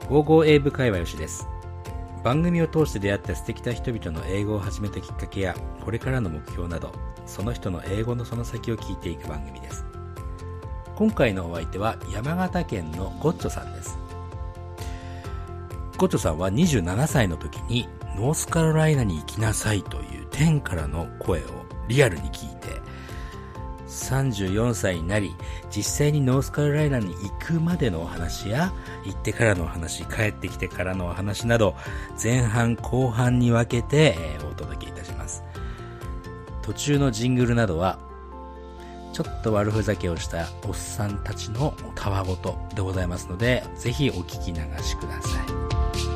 55英語会話よしです。番組を通して出会った素敵な人々の英語を始めたきっかけやこれからの目標など、その人の英語のその先を聞いていく番組です。今回のお相手は山形県のゴッチョさんです。ゴッチョさんは27歳の時にノースカロライナに行きなさいという天からの声をリアルに聞いて、34歳になり実際にノースカロライナに行くまでのお話や行ってからのお話、帰ってきてからのお話など、前半後半に分けてお届けいたします。途中のジングルなどはちょっと悪ふざけをしたおっさんたちのたわごとでございますので、ぜひお聞き流しください。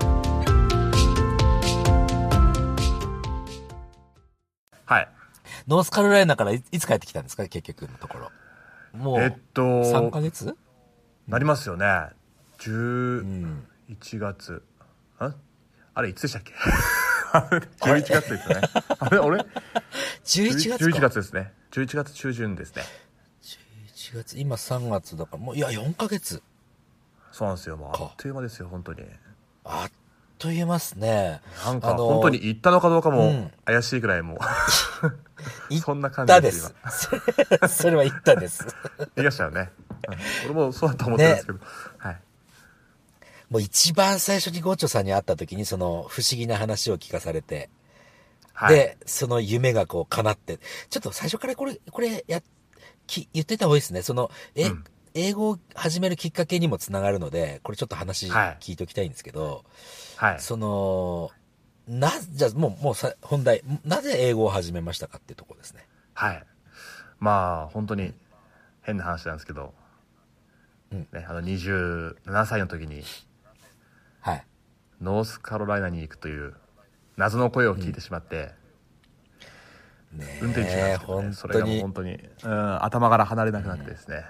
はい。 ノースカロライナからいつ帰ってきたんですか、結局のところ。もう3ヶ月なりますよね。11月、あれいつでしたっけ11月ですよね。あれ俺 11月か。 11月ですね。11月中旬ですね。 11月、今3月だから、もう、いや、4ヶ月。 そうなんですよ。もうあっという間ですよ、本当に。 あっという間ですね。 なんか、本当に行ったのかどうかも怪しいぐらいもう、そんな感じです、 今。それは言ったです。 言いましたよね。俺もそうだと思ってるんですけど。はい。 もう一番最初にゴッチョさんに会った時に、その不思議な話を聞かされて、はい、で、その夢がこう叶って、ちょっと最初からこれ言ってた方がいいですね。その、英語を始めるきっかけにもつながるので、これちょっと話聞いておきたいんですけど、はい、その、じゃあもう本題、なぜ英語を始めましたかっていうところですね。 はい。まあ、本当に変な話なんですけど、ね、27歳の時に、 はい。 ノースカロライナに行くという謎の声を聞いてしまって、 ね、 運転中なんですけどね、それがもう本当に、頭から離れなくなってですね。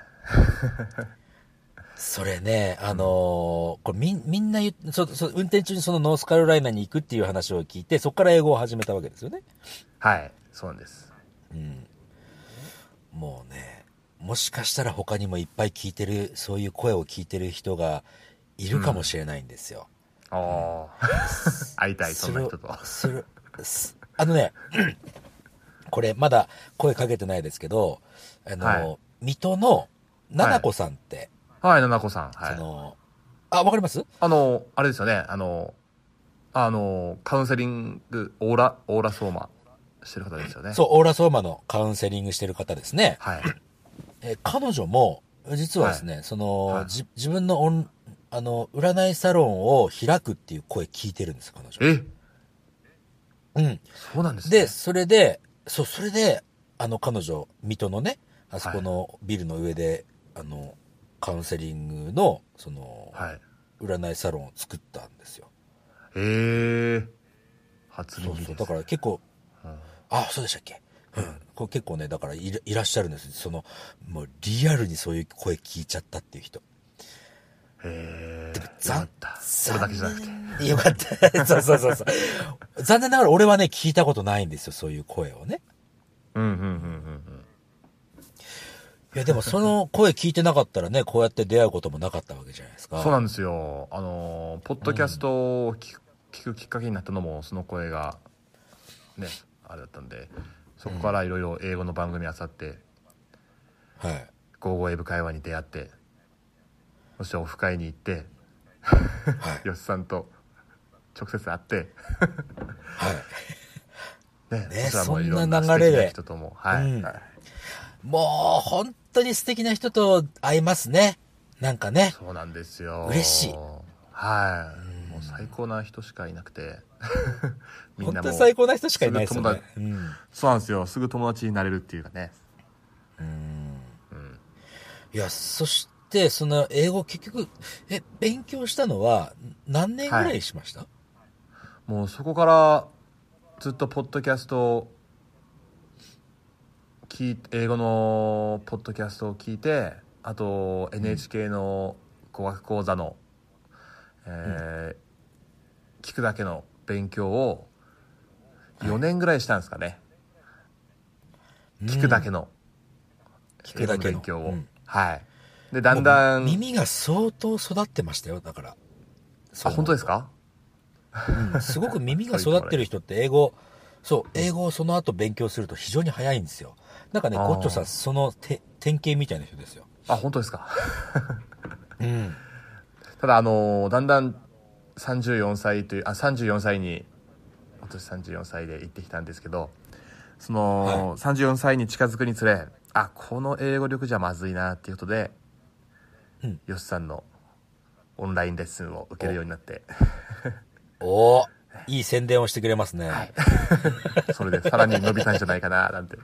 それね、これみんな運転中にそのノースカロライナに行くっていう話を聞いて、そこから英語を始めたわけですよね。 はい、そうなんです。 もうね、もしかしたら他にもいっぱい聞いてる、そういう声を聞いてる人がいるかもしれないんですよ。 会いたい、そんな人と。 これまだ声かけてないですけど、水戸のななこさんって。 はい、ななこさん。はい。 わかります？ あれですよね。カウンセリング、オーラソーマしてる方ですよね。 そう、オーラソーマのカウンセリングしてる方ですね。 はい。 彼女も、実はですね、自分の占いサロンを開くっていう声聞いてるんです、彼女。 そうなんですね。 で、それで、彼女、水戸のね、あそこのビルの上で、カウンセリングの、占いサロンを作ったんですよ。 初耳です。 そう、だから結構、そうでしたっけ？これ結構ね、だからいらっしゃるんです。もうリアルにそういう声聞いちゃったっていう人。 でもそれだけじゃなくて。 よかった。そう。残念ながら俺はね、聞いたことないんですよ、そういう声をね。いや、でもその声聞いてなかったらね、こうやって出会うこともなかったわけじゃないですか。 そうなんですよ。ポッドキャストを聞くきっかけになったのも、その声が、ね、あれだったんで、そこからいろいろ英語の番組あさって、55英語会話に出会って、そしてオフ会に行って、よしさんと直接会って、 そんな流れで。 人とも、 もう本当に素敵な人と会いますね。なんかね。 そうなんですよ。 嬉しい。 もう最高な人しかいなくて。 みんなも本当最高な人しかいないですよね。 そうなんですよ。すぐ友達になれるっていうかね。 いや、そして、その英語結局、勉強したのは何年ぐらいしました？ もうそこからずっとポッドキャスト英語のポッドキャストを聞いて、あと NHK の語学講座の、聞くだけの勉強を4年ぐらいしたんですかね。聞くだけの勉強を。で、だんだん。 耳が相当育ってましたよ、だから。 あ、本当ですか？ すごく耳が育ってる人って英語をその後勉強すると非常に早いんですよ。なんかね、ゴッチョさん、その典型みたいな人ですよ。 あ、本当ですか？ うん。 ただ、だんだん34歳に、今年34歳で行ってきたんですけど、 はい、 34歳に近づくにつれ、この英語力じゃまずいなっていうことで、ヨシさんのオンラインレッスンを受けるようになって。 おー、いい宣伝をしてくれますね。はい、 それでさらに伸びたんじゃないかな、なんて。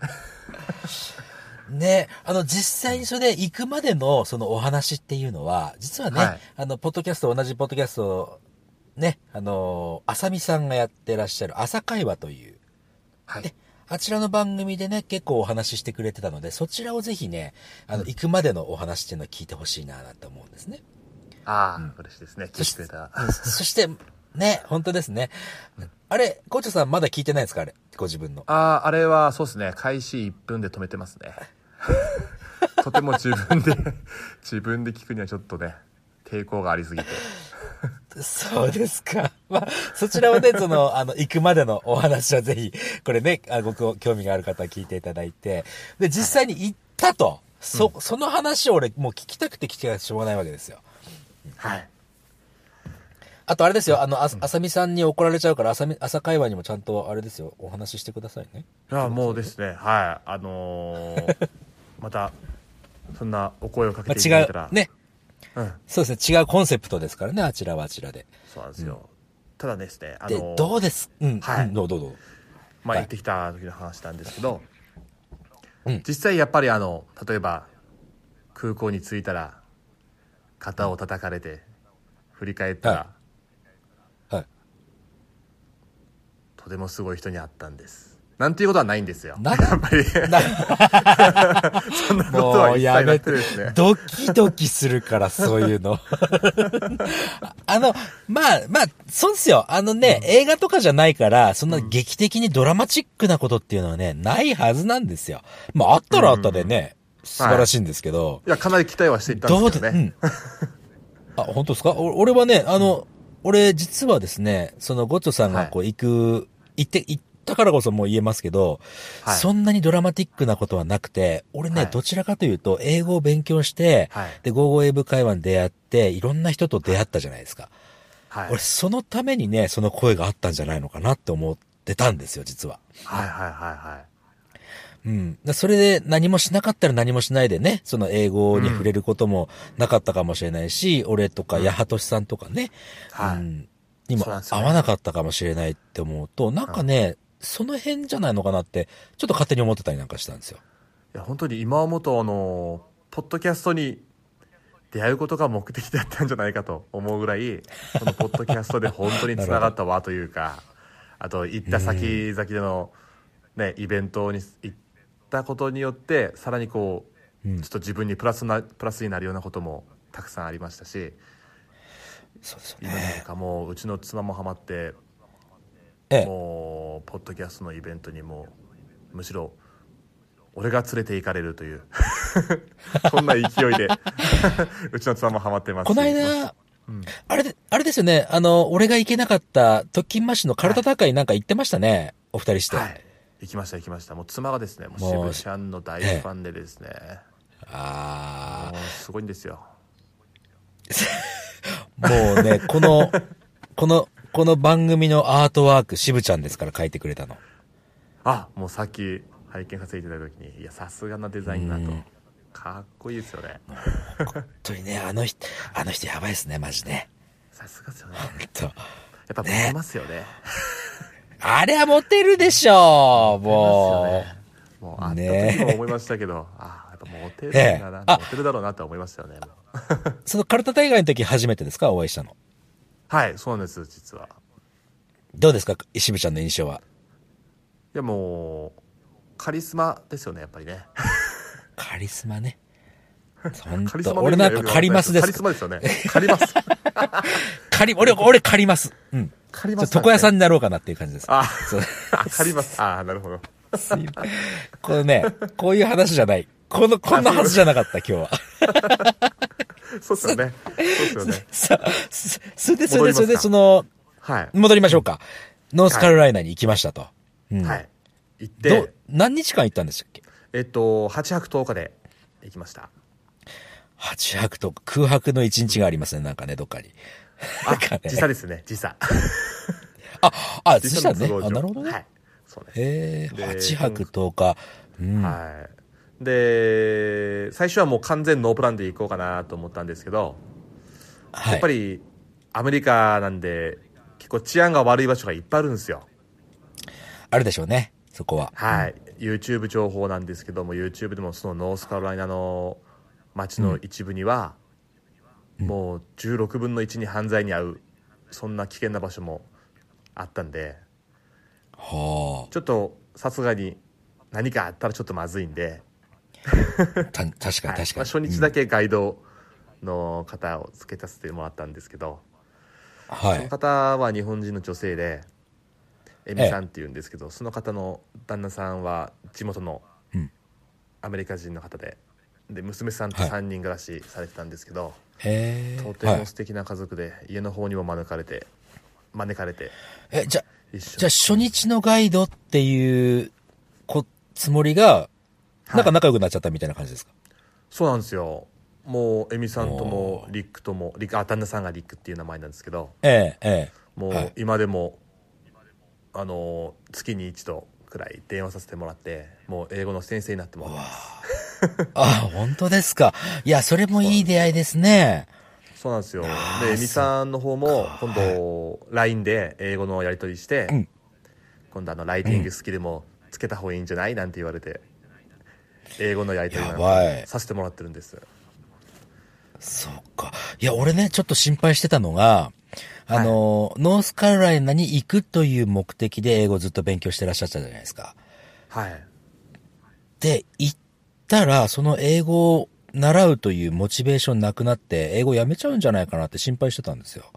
ね、実際にそれで行くまでのそのお話っていうのは、実はね、はい、同じポッドキャスト、ね、浅見さんがやってらっしゃる朝会話という、はい。あちらの番組でね、結構お話ししてくれてたので、そちらをぜひね、行くまでのお話っていうのを聞いてほしいな、と思うんですね。 嬉しいですね。聞いてくれた。 そして、ね、本当ですね。あれ、コーチョさんまだ聞いてないですか？あれ、ご自分の。 あれはそうですね、開始1分で止めてますね。とても自分で聞くにはちょっとね、抵抗がありすぎて。 そうですか。まあ、そちらはね、行くまでのお話はぜひ、これね、ご興味がある方は聞いていただいて、で、実際に行ったと、はい、その話を俺、もう聞きたくて聞きたくてしょうがないわけですよ。 はい。 あとあれですよ、浅見さんに怒られちゃうから、朝会話にもちゃんとあれですよ、お話ししてくださいね。 もうですね、はい。また、そんなお声をかけていただいたら。 違う、ね。そうですね、違うコンセプトですからね、あちらはあちらで。 そうなんですよ。ただですね、 で、どうです？ はい。 どうぞ。 まあ、行ってきた時の話なんですけど、実際やっぱり例えば、空港に着いたら、肩を叩かれて、振り返ったら、 はい。 とてもすごい人に会ったんです。なんていうことはないんですよ。やっぱり。そんなことは一切なくてですね。 ドキドキするから、そういうの。まあ、そうですよ。映画とかじゃないから、そんな劇的にドラマチックなことっていうのはね、ないはずなんですよ。まあ、あったらあったでね、素晴らしいんですけど。 いや、かなり期待はしていたんですけどね。 本当ですか？俺はね、俺実はですね、そのゴッチョさんがこう行ったからこそもう言えますけど、そんなにドラマティックなことはなくて、俺ね、どちらかというと、英語を勉強して、で、ゴーゴー英語会話に出会って、いろんな人と出会ったじゃないですか。俺、そのためにね、その声があったんじゃないのかなって思ってたんですよ、実は。それで何もしなかったら何もしないでね、その英語に触れることもなかったかもしれないし、俺とか、八幡さんとかね、にも合わなかったかもしれないって思うと、なんかね、その辺じゃないのかなって、ちょっと勝手に思ってたりなんかしたんですよ。 いや、本当に今思うと、ポッドキャストに出会うことが目的だったんじゃないかと思うぐらい、このポッドキャストで本当に繋がったわというか、あと行った先々でのね、イベントに行ったことによって、さらにこう、ちょっと自分にプラスになるようなこともたくさんありましたし、 そうですよね。今なんかもう、うちの妻もハマって、もうポッドキャストのイベントにもむしろ俺が連れて行かれるというそんな勢いでうちの妻もハマってます。 この間、あれですよね、俺が行けなかった特勤マッシュのカルタ大会なんか行ってましたね、お二人して。 行きました。もう妻がですね、もう渋ちゃんの大ファンでですね、もうすごいんですよ。 もうね、この番組のアートワーク、渋ちゃんですから書いてくれたの。 もうさっき拝見させていただいた時に、いや、さすがなデザインだと。かっこいいですよね。 本当にね、あの人やばいですね、マジね。 さすがですよね。 やっぱモテますよね。 あれはモテるでしょう、もう。もう、あった時も思いましたけど、やっぱモテるんだな、モテるだろうなと思いましたよね。 そのカルタ大会の時初めてですか、お会いしたの。 はい、そうなんです、実は。 どうですか、渋ちゃんの印象は。 いや、もう、カリスマですよね、やっぱりね。 カリスマね。本当、俺なんかカリマスです。 カリスマですよね。カリマス。 俺カリマス。 カリマス。 床屋さんになろうかなっていう感じです。 カリマス。なるほど。 このね、こういう話じゃない。こんなはずじゃなかった、今日は。 そうですよね。そうですよね。 それで、 はい。 戻りましょうか。ノースカロライナに行きましたと。 はい。行って、 何日間行ったんでしたっけ 8泊10日で行きました。 8泊と空白の1日がありますね、なんかね、どっかに。 時差ですね、時差。 時差ね。なるほどね。 はい。そうです。 8泊10日。 はい。で、最初はもう完全ノープランで行こうかなと思ったんですけど、やっぱりアメリカなんで、結構治安が悪い場所がいっぱいあるんですよ。 あるでしょうね、そこは。 はい。YouTube 情報なんですけども、YouTube でもそのノースカロライナの街の一部には、もう16分の1に犯罪に遭う、そんな危険な場所もあったんで、ちょっとさすがに何かあったらちょっとまずいんで、 確かに。 初日だけガイドの方をつけさせてもらったんですけど、その方は日本人の女性で、エミさんっていうんですけど、その方の旦那さんは地元のアメリカ人の方で、娘さんと3人暮らしされてたんですけど、とても素敵な家族で、家の方にも招かれて。 じゃあ初日のガイドっていうつもりが、なんか仲良くなっちゃったみたいな感じですか？ そうなんですよ。もうエミさんともリックとも、旦那さんがリックっていう名前なんですけど、もう今でも、月に一度くらい電話させてもらって、もう英語の先生になってもらってます。 本当ですか。いや、それもいい出会いですね。 そうなんですよ。で、エミさんの方も今度 LINE で英語のやり取りして、今度ライティングスキルもつけた方がいいんじゃないなんて言われて、英語のやり取りなんかさせてもらってるんです。 そうか。いや、俺ね、ちょっと心配してたのが、ノースカロライナに行くという目的で英語をずっと勉強してらっしゃったじゃないですか。 はい。 で、行ったら、その英語を習うというモチベーションなくなって、英語やめちゃうんじゃないかなって心配してたんですよ。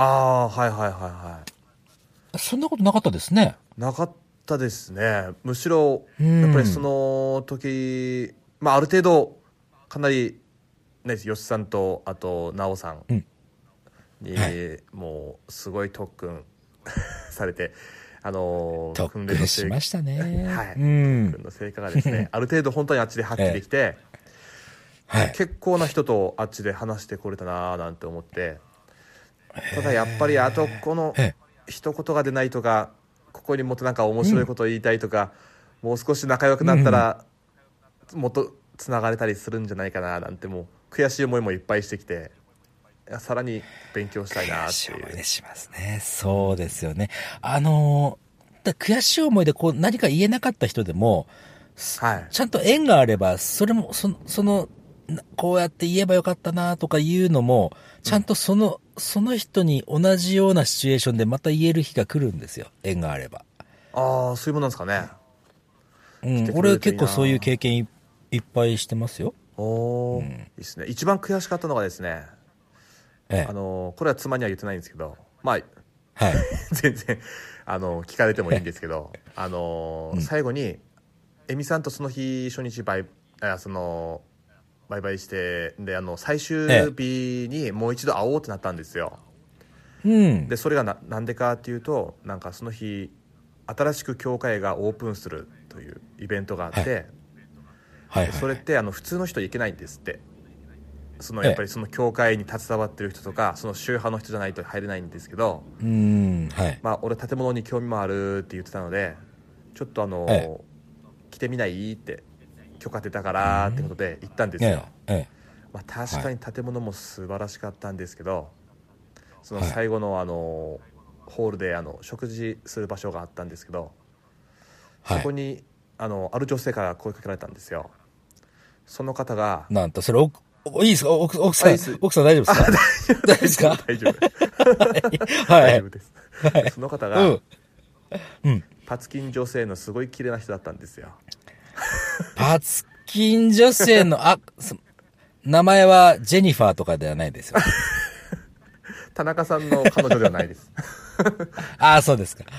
そんなことなかったですね。 なかったですね。むしろ、やっぱりその時、ある程度、かなり、ね、吉さんと、あと、直さんに、もう、すごい特訓されて、 特訓しましたね。 特訓の成果がですね、ある程度本当にあっちで発揮できて、結構な人とあっちで話してこれたなーなんて思って、ただやっぱりあとこの一言が出ないとか、ここにもっとなんか面白いことを言いたいとか、もう少し仲良くなったらもっとつながれたりするんじゃないかななんて、もう悔しい思いもいっぱいしてきて、さらに勉強したいなっていう。悔しい思いしますね。そうですよね。悔しい思いで何か言えなかった人でも、ちゃんと縁があれば、それもこうやって言えばよかったなとかいうのも、ちゃんとその人に同じようなシチュエーションでまた言える日が来るんですよ。縁があれば。 そういうものなんですかね。 俺結構そういう経験いっぱいしてますよ。 いいですね。一番悔しかったのがですね、これは妻には言ってないんですけど、全然聞かれてもいいんですけど、最後にエミさんとその日初日バイバイして、で最終日にもう一度会おうってなったんですよ。でそれがなんでかっていうと、なんかその日新しく教会がオープンするというイベントがあって、それって普通の人行けないんですって。やっぱりその教会に携わってる人とか、その宗派の人じゃないと入れないんですけど、俺建物に興味もあるって言ってたので、ちょっと来てみないって許可出たからってことで行ったんですよ。確かに建物も素晴らしかったんですけど、その最後のホールで食事する場所があったんですけど、そこにある女性から声かけられたんですよ。その方が、 なんとそれいいですか、奥さん大丈夫ですか？大丈夫ですか？ 大丈夫です。その方が、パツキン女性のすごい綺麗な人だったんですよ。 パツキン女性の名前はジェニファーとかではないですよ。 田中さんの彼女ではないです。 そうですか。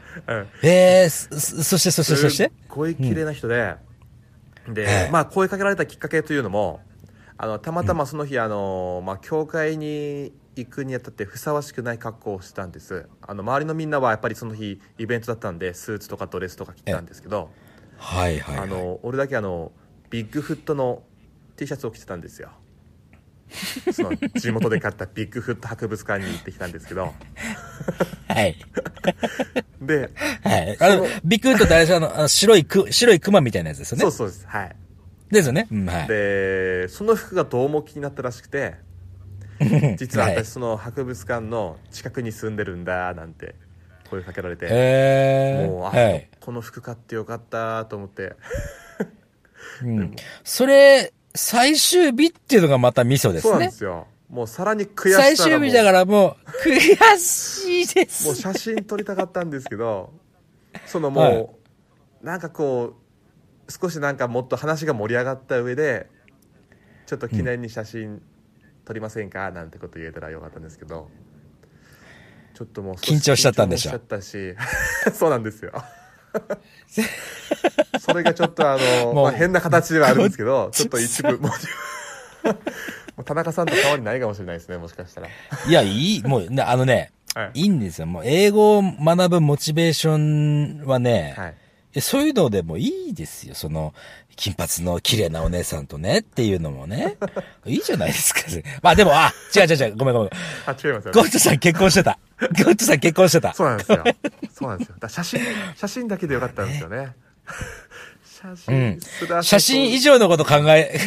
そしてすごい綺麗な人で、声かけられたきっかけというのも、 たまたまその日教会に行くにあたってふさわしくない格好をしたんです。周りのみんなはやっぱりその日イベントだったんでスーツとかドレスとか着てたんですけど、 はいはいはい、 俺だけビッグフットの T シャツを着てたんですよ。その地元で買ったビッグフット博物館に行ってきたんですけどはいで、 はい、ビッグフットってあれでしょ、白いクマみたいなやつですよね。 そうです、はい。 ですよね、うん、はい。 でその服がどうも気になったらしくて、実は私その博物館の近くに住んでるんだなんて声かけられて、もうはい、 この服買ってよかったと思ってうん、それ最終日っていうのがまたミソですね。 そうなんですよ。もうさらに悔しさが最終日だからもう悔しいです。 もう写真撮りたかったんですけど、そのもう、はい、なんかこう少しなんかもっと話が盛り上がった上でちょっと記念に写真撮りませんか、なんてこと言えたらよかったんですけど、ちょっともう緊張しちゃったんでしょ。 緊張しちゃったしそうなんですよそれがちょっと変な形ではあるんですけど、ちょっと一部もう田中さんと変わりないかもしれないですね、もしかしたら。 いや、もうね、はい、いいんですよ。もう英語を学ぶモチベーションはね、はい、そういうのでもいいですよ。その金髪の綺麗なお姉さんとねっていうのもねいいじゃないですか。まあでも違うごめん。違いますよ、ね。ゴッドさん結婚してた。 そうなんですよ。そうなんですよ。写真だけでよかったんですよね。 写真以上のこと考え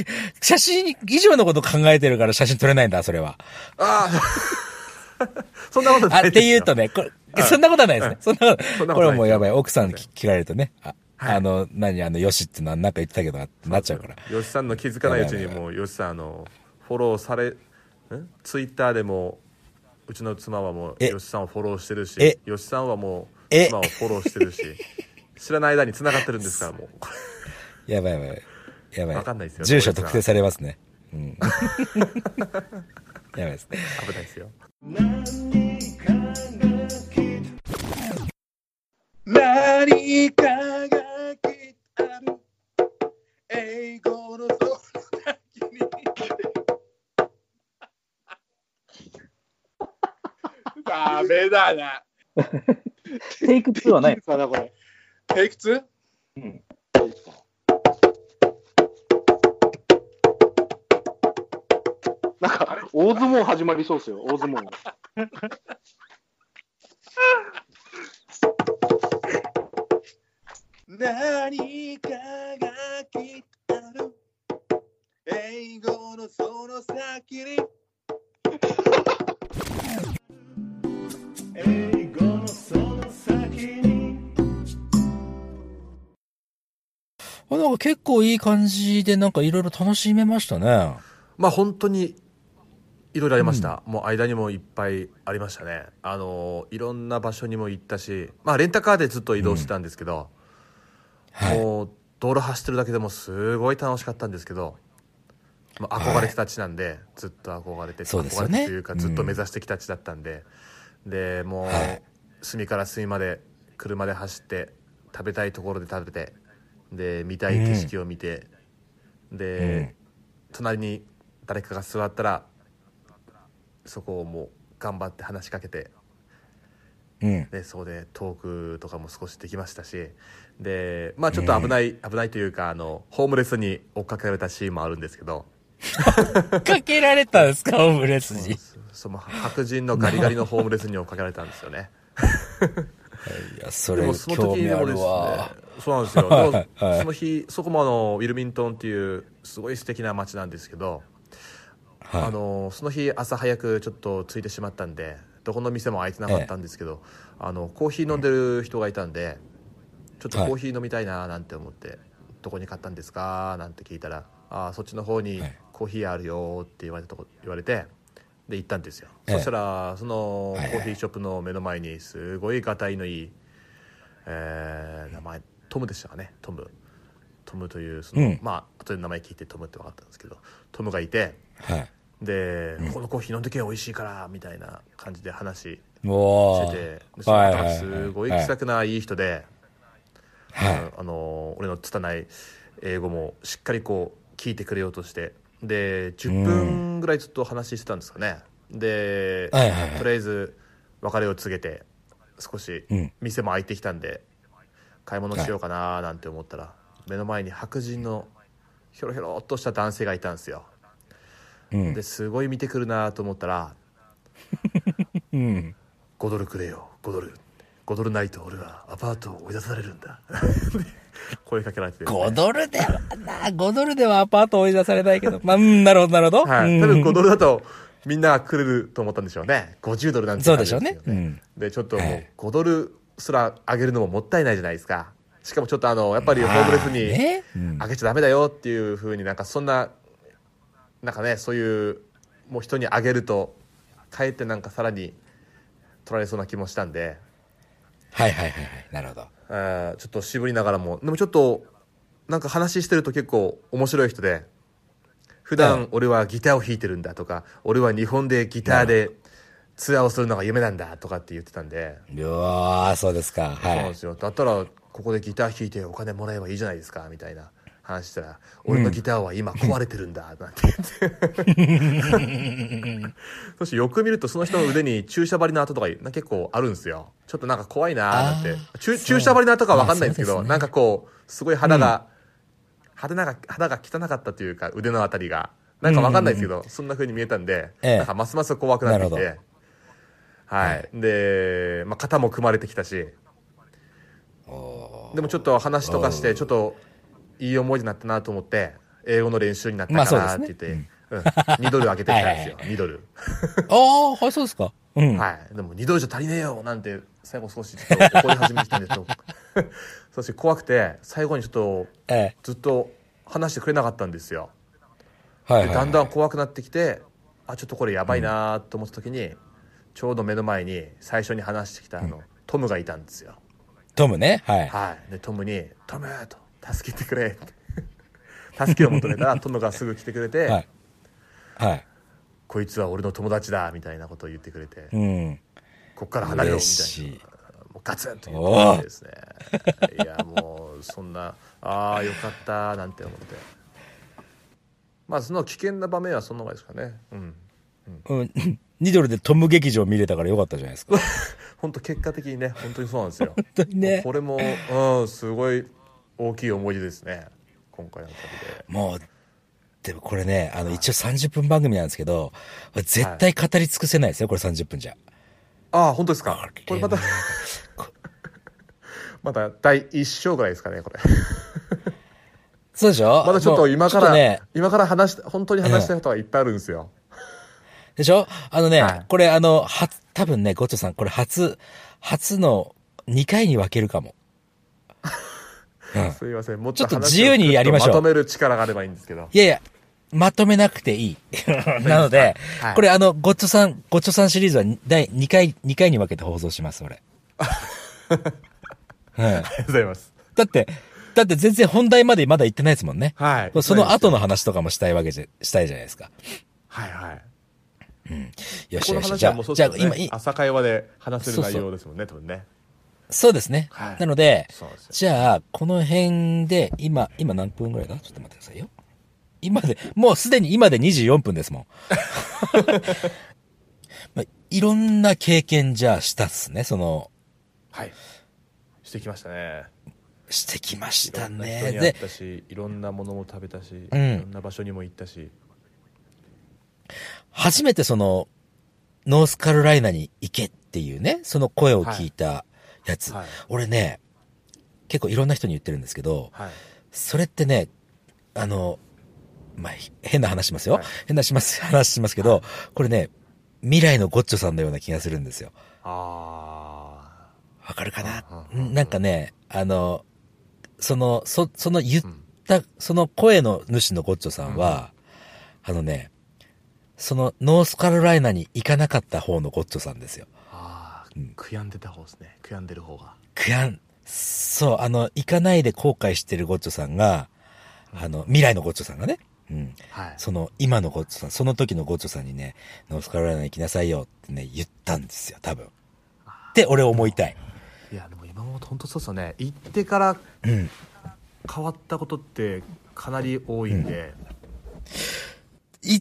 てるから写真撮れないんだ、それは。 そんなことないですよ。 って言うとね、そんなことはないですね。そんなことこれはもうやばい。奥さんに聞かれるとね。よしってのはなんか言ってたけどなっちゃうから。 よしさんの気づかないうちにもう、よしさんフォローされ、ツイッターでも、うちの妻はもう、よしさんをフォローしてるし、よしさんはもう、妻をフォローしてるし、知らない間に繋がってるんですから、もう。 やばい。 わかんないですよ。 住所特定されますね。うん。やばいですね。 危ないですよ。何かがきある英語のその先にダメだな。 テイク2はないですかね、これ。テイク 2？ うん。 なんか大相撲始まりそうですよ、大相撲。 何かがきある英語のその先に英語のその先になんか結構いい感じでなんかいろいろ楽しめましたね。 まあ本当にいろいろありました、もう間にもいっぱいありましたね。いろんな場所にも行ったし、まあレンタカーでずっと移動してたんですけど、もう道路走ってるだけでもすごい楽しかったんですけど、まあ、憧れてたちなんで、ずっと憧れて、 そうですよね、 憧れてというかずっと目指してきたちだったんで、でもう、隅から隅まで車で走って食べたいところで食べて、で見たい景色を見て、で、隣に誰かが座ったらそこをもう頑張って話しかけて、でそこでトークとかも少しできましたし、でまあちょっと危ないというか、ホームレスに追っかけられたシーンもあるんですけどかけられたんですか、ホームレスに。 その白人のガリガリのホームレスに追っかけられたんですよねいや、それ興味あるわ。 そうなんですよ。でもその日そこもウィルミントンっていうすごい素敵な街なんですけど、その日朝早くちょっと着いてしまったんで、どこの店も開いてなかったんですけど、コーヒー飲んでる人がいたんで、ちょっとコーヒー飲みたいななんて思って、どこに買ったんですかなんて聞いたら、そっちの方にコーヒーあるよって言われて、で行ったんですよ。そしたらそのコーヒーショップの目の前にすごいがたいのいい、名前トムでしたかね。トムというその、まあ後で名前聞いてトムって分かったんですけど、トムがいて、で、このコーヒー飲んでけ美味しいからみたいな感じで話してて、その方がすごい気さくないい人で、俺の拙い英語もしっかりこう聞いてくれようとして、 で10分ぐらいずっと話してたんですかね。で、 はいはいはい、 とりあえず別れを告げて少し店も開いてきたんで、買い物しようかななんて思ったら、目の前に白人のひょろひょろっとした男性がいたんですよ。ですごい見てくるなと思ったら5ドルくれよ、5ドルないと俺はアパートを追い出されるんだ声かけられて、ね、 5ドルではな、5ドルではアパート追い出されないけど、まあ、なるほどなるほど、 はい、多分5ドルだとみんなが来れると思ったんでしょうね。50ドルなんて、 そうでしょうね、 でちょっともう5ドルすら上げるのももったいないじゃないですか。しかもちょっとやっぱりホームレスに上げちゃダメだよっていう風になんかそんななんかね、そういうもう人にあげるとかえってなんかさらに取られそうな気もしたんで、 はいはいはいはい、なるほど。 ちょっと渋りながらも、でもちょっとなんか話してると結構面白い人で、普段俺はギターを弾いてるんだとか、俺は日本でギターでツアーをするのが夢なんだとかって言ってたんで、 いやー、そうですか、はい、 そうなんですよ。だったらここでギター弾いてお金もらえばいいじゃないですかみたいな話したら、俺のギターは今壊れてるんだなんて言ってそしてよく見るとその人の腕に注射針の跡とか結構あるんですよ。ちょっとなんか怖いなーなんて。注射針の跡か分かんないんですけど、なんかこうすごい肌が汚かったというか、腕のあたりがなんか分かんないですけど、そんな風に見えたんで、なんかますます怖くなってきて、はい、で、まあ、肩も組まれてきたし、でもちょっと話とかしてちょっといい思いになったなと思って、英語の練習になったかなって言って、2ドルあげてきたんですよ。2ドルああ、はい、そうですか、 はい。でも2ドルじゃ足りねえよなんて最後少しちょっと怒り始めてきたんで、そして怖くて最後にちょっとずっと話してくれなかったんですよ。でだんだん怖くなってきて、ちょっとこれやばいなと思った時に、ちょうど目の前に最初に話してきたトムがいたんですよ。 トムね、はい、 はい。でトムに「トム!」と「助けてくれ」って助けを求めたらトムがすぐ来てくれて、 はいはい、 こいつは俺の友達だみたいなことを言ってくれて、こっから離れろみたいな、もうガツンと言ってくれてですねいやもうそんなよかったなんて思って、まあその危険な場面はそんなぐらいですかね。 2ドルでトム劇場見れたからよかったじゃないですか本当結果的にね、本当にそうなんですよ本当にね、 これも、すごい大きい思い出ですね、今回の旅で。 もうでもこれね、一応30分番組なんですけど、絶対語り尽くせないですよ、これ30分じゃ。 本当ですか。これまたまた第1章ぐらいですかね、これそうでしょ。 まだちょっと今から本当に話したいことがいっぱいあるんですよ。 でしょ。これ多分ね、ゴッチョさん、これ初の2回に分けるかも。 すいません。もっとちょっと自由にやりましょう。 まとめる力があればいいんですけど。 いやいや、まとめなくていい。なので、これゴッチョさんシリーズは第2回に分けて放送します、俺。 ありがとうございます。 だって全然本題までまだ行ってないですもんね。 はい。 その後の話とかもしたいじゃないですか。 はいはい。 よしこの話はもうそうですよね。朝会話で話せる内容ですもんね、多分ね。 そうですね。なので、じゃあ、この辺で、今何分ぐらいだ？ちょっと待ってくださいよ。もうすでに今で24分ですもん。いろんな経験じゃあしたっすね、 はい。してきましたね。 してきましたね。 いろんな人に会ったし、いろんなものも食べたし、いろんな場所にも行ったし。 初めてノースカロライナに行けっていうね、その声を聞いたやつ。俺ね、結構いろんな人に言ってるんですけど、それってね、変な話しますよ。変な話しますけど、これね、未来のゴッチョさんのような気がするんですよ。わかるかな？なんかね、その言った、その声の主のゴッチョさんは、そのノースカロライナに行かなかった方のゴッチョさんですよ。 悔やんでた方ですね。悔やんでる方が。 そう、行かないで後悔してるゴッチョさんが、未来のゴッチョさんがね、今のゴッチョさん、その時のゴッチョさんにね、ノースカロライナ行きなさいよってね、言ったんですよ、多分。って俺思いたい。 いや、でも今も本当そうですよね。行ってから変わったことってかなり多いんで。 行って、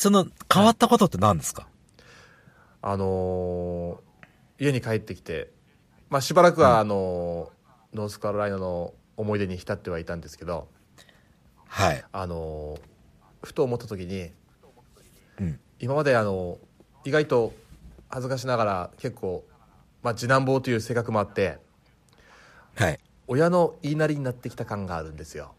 その変わったことって何ですか？ 家に帰ってきて、まあしばらくはノースカロライナの思い出に浸ってはいたんですけど、 はい。 ふと思った時に、 うん。 今まで意外と恥ずかしながら結構、まあ、次男坊という性格もあってはい。 親の言いなりになってきた感があるんですよ。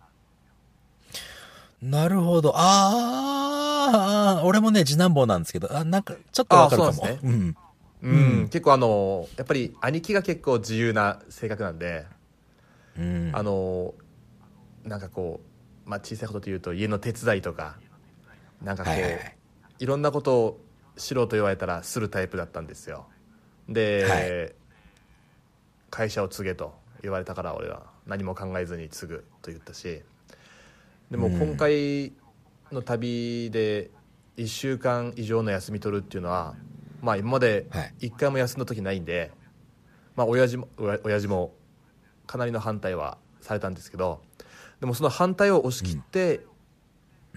なるほど。俺もね、次男坊なんですけど、なんか、ちょっとわかるかも。 そうなんですね。 うん。 うん、結構やっぱり兄貴が結構自由な性格なんで、 うん。 なんかこう、まあ、小さいことで言うと家の手伝いとかなんかこう、 はいはいはい。 いろんなことをしろと言われたらするタイプだったんですよ。で、 はい。 会社を継げと言われたから俺は何も考えずに継ぐと言ったし、でも今回の旅で1週間以上の休み取るっていうのは、まあ今まではい。 1回も休んだ時ないんで、まあ親父もかなりの反対はされたんですけど、でもその反対を押し切ってうん。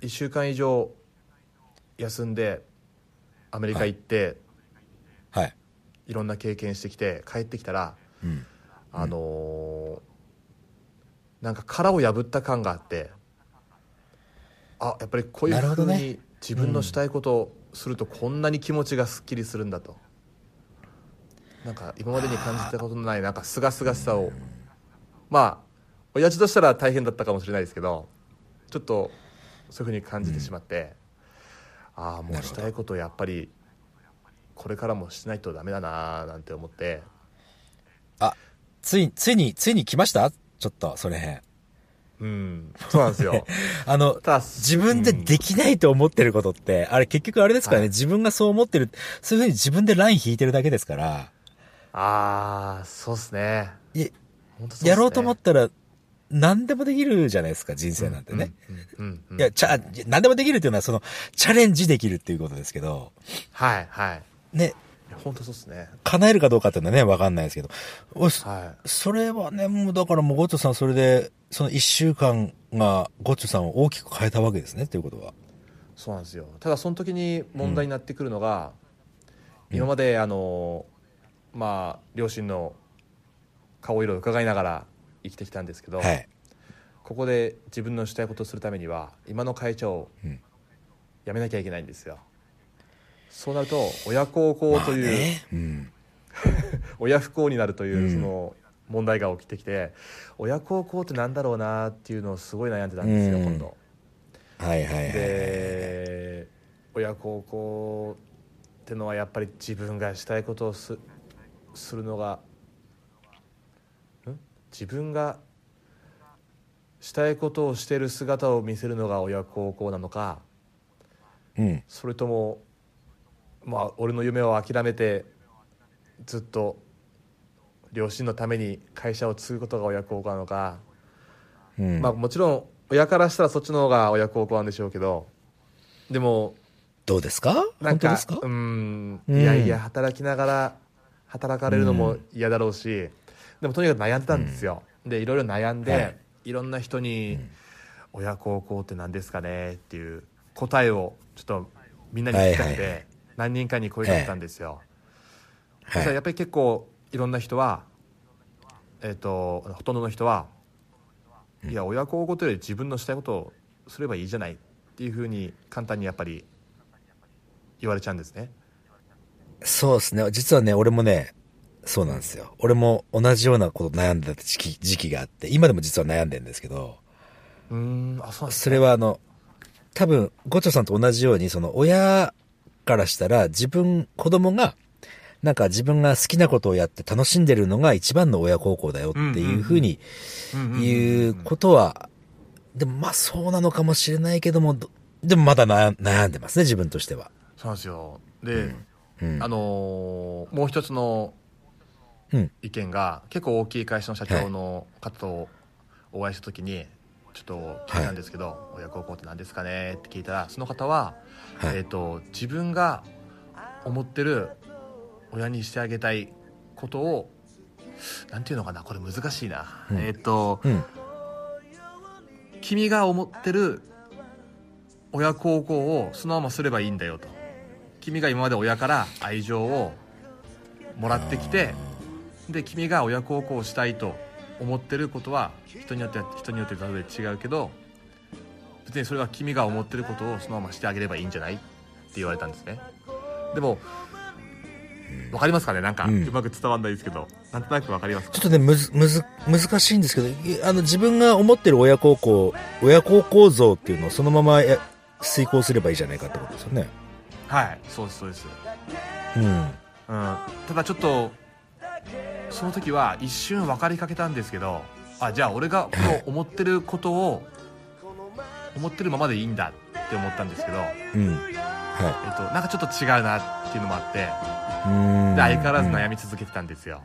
1週間以上休んでアメリカ行って、 はい。 いろんな経験してきて帰ってきたら、 うん。 あのなんか殻を破った感があって、やっぱりこういうなるほどね。 風に自分のしたいことをするとこんなに気持ちがすっきりするんだと、なんか今までに感じたことのないなんか清々しさを、まあ親父としたら大変だったかもしれないですけど、ちょっとそういう風に感じてしまって、もうしたいことをやっぱりこれからもしないとダメだななんて思って。 ついに来ましたちょっと、それへん。 うん、そうなんですよ。ただ、 自分でできないと思ってることって、あれ結局あれですからね、 はい、 自分がそう思ってる、そういうふうに自分でライン引いてるだけですから、 そうっすね。 い本当そうっやろうと思っすね。 たら、何でもできるじゃないですか、人うん、 生なんてね。 うん、うん、うん。 いや、何でもできるっていうのは、チャレンジできるっていうことですけど、 はい、はい。 ね、 いや本当そうっすね。 叶えるかどうかっていうのはね、わかんないですけど。 はそれはね、もうだからもうゴッチョさんそれで、その一週間がゴッチョさんを大きく変えたわけですね、ということは。 い。そうなんですよ。ただその時に問題になってくるのが、 うん。 今までまあ両親の顔色を伺いながら生きてきたんですけど、 はい。 ここで自分のしたいことをするためには今の会社をうん。 辞めなきゃいけないんですよ。そうなると親孝行とまあいうね。うん。 親不孝になるとうん。 いうその問題が起きてきて、親孝行ってなんだろうなっていうのをすごい悩んでたうんですよ今ん。 度。 はいはいはいはいはい。 で、親孝行ってのはやっぱり自分がしたいことをするのが自分がしたいことをしている姿を見せるのが親孝行なのか、 うん。 それともまあ俺の夢を諦めてずっと両親のために会社を継ぐことが親孝行なのか、 うん。 まあもちろん親からしたらそっちの方が親孝行なんでしょうけど、でもどうですか？ なんか本当ですか？ いやいやうん。 働きながら働かうれるのもん。 嫌だろうし、でもとにかく悩んでたんですよ。でいろいろ悩んはい。 でいろんな人にうん。 親孝行って何ですかねっていう答えをちょっとみんなには聞きいはいはい。 たくて何人かに声かけたんですよ。そはい。 したらやっぱり結構いろんな人はほとんどの人は、いや親孝行というより自分のしたいことをすればいいじゃないっていうふうに簡単にやっぱり言われちゃうんですね。 そうですね。実はね、俺もね、そうなんですよ。俺も同じようなこと悩んでた時期があって、今でも実は悩んでるんですけど、 そうなんですそれね。 は多分、ゴチョさんと同じように、親からしたら子供が、なんか自分が好きなことをやって楽しんでるのが一番の親孝行だよっていうふうに言うことは、でもまあそうなのかもしれないけども、でもまだ悩んでますね、自分としては。 そうなんですよ。で、 うん。 もう一つのうん。 意見が結構大きい会社の社はい。 長の方とお会いした時にちょっと聞いはい。 たんですけど、親孝行って何ですかねって聞いたら、その方は、 はい。 自分が思ってる親にしてあげたいことをなんていうのかな、これ難しいな、 うん。うん。 君が思ってる親孝行をそのまますればいいんだよと。君が今まで親から愛情をもらってきて、で君が親孝行したいと思ってることは人によって例え違うけど、別にそれは君が思ってることをそのまましてあげればいいんじゃないって言われたんですね。でもわかりますかね、なんかうまく伝わんないですけど、なんとなくわかりますか。 ちょっとね、難しいんですけど、自分が思ってる親孝行像っていうのをそのまま遂行すればいいじゃないかってことですよね。 はい、そうですそうです。ただちょっとその時は一瞬分かりかけたんですけど、じゃあ俺がこの思ってることを思ってるままでいいんだって思ったんですけど、なんかちょっと違うなっていうのもあって、で相変わらず悩み続けてたんですよ。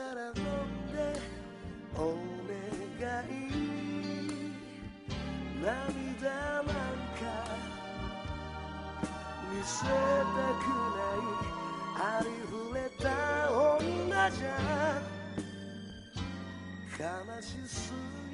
見せたくないありふれた女じゃ悲しすぎ